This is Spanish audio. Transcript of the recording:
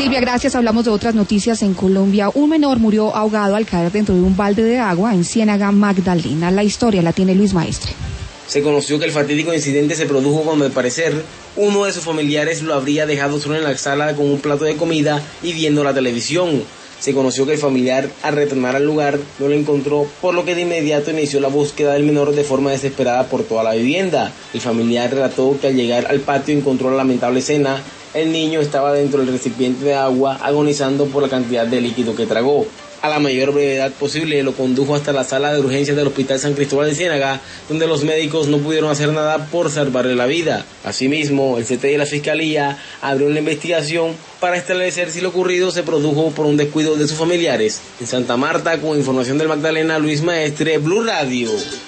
Silvia, gracias. Hablamos de otras noticias en Colombia. Un menor murió ahogado al caer dentro de un balde de agua en Ciénaga Magdalena. La historia la tiene Luis Maestre. Se conoció que el fatídico incidente se produjo cuando, al parecer, uno de sus familiares lo habría dejado solo en la sala con un plato de comida y viendo la televisión. Se conoció que el familiar, al retornar al lugar, no lo encontró, por lo que de inmediato inició la búsqueda del menor de forma desesperada por toda la vivienda. El familiar relató que al llegar al patio encontró la lamentable escena. El niño estaba dentro del recipiente de agua, agonizando por la cantidad de líquido que tragó. A la mayor brevedad posible lo condujo hasta la sala de urgencias del Hospital San Cristóbal de Ciénaga, donde los médicos no pudieron hacer nada por salvarle la vida. Asimismo, el CTI y la Fiscalía abrió una investigación para establecer si lo ocurrido se produjo por un descuido de sus familiares. En Santa Marta, con información del Magdalena, Luis Maestre, Blue Radio.